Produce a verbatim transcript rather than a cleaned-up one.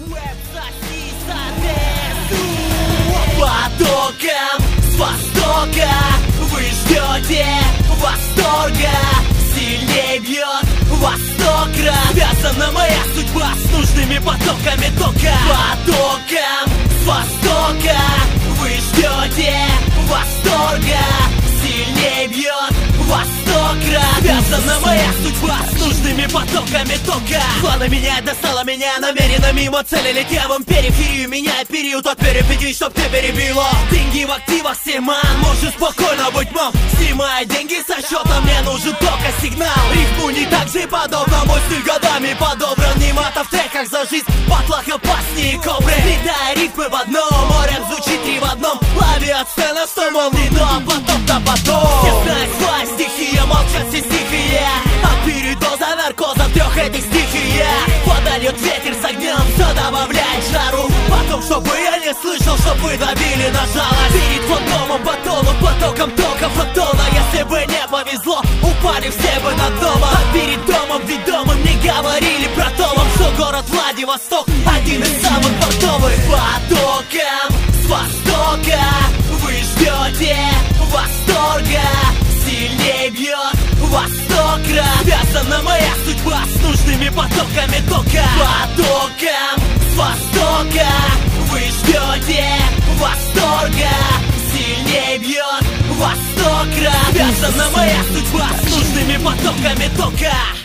Потоком с востока вы ждете восторга. Сильней бьет во сто крат. Связана моя судьба с нужными потоками тока. Потоком с востока вы ждете восторга. Сильней бьет во сто крат. Связана моя судьба с нужными потоками тока. Планы меня достала меня намеренно мимо цели. Летевым периферию меняет период от перипетий, чтоб ты перебило. Деньги в активах семан, можешь спокойно быть мом. Снимай деньги со счета, мне нужен только сигнал. Рифму не так же подобно, мой стиль годами подобран. Не мата в треках за жизнь, батлах опаснее кобры. Сплетая рифмы в одном, море звучит три в одном. Лови от сцены сто молний, но потом да потом. Все знают власть, стихия, молчат все стихия. От передоза наркоза трех этих стихия. Подольет ветер с огнем, все добавляет жару. Потом, чтобы я не слышал, чтоб вы добили на жалость. Перед фантомом батоном, потоком тока фотона. Если бы не повезло, упали все бы на дома. А перед домом, ведь дома мне говорили про Томом, что город Владивосток один из самых портовых. Потоком с востока вы ждете восторга. Сильней бьет во сто крат. Связана моя судьба с нужными потоками тока. Потоком с востока вы ждете восторга. Сильней бьет во сто крат. Связана моя судьба с нужными потоками тока.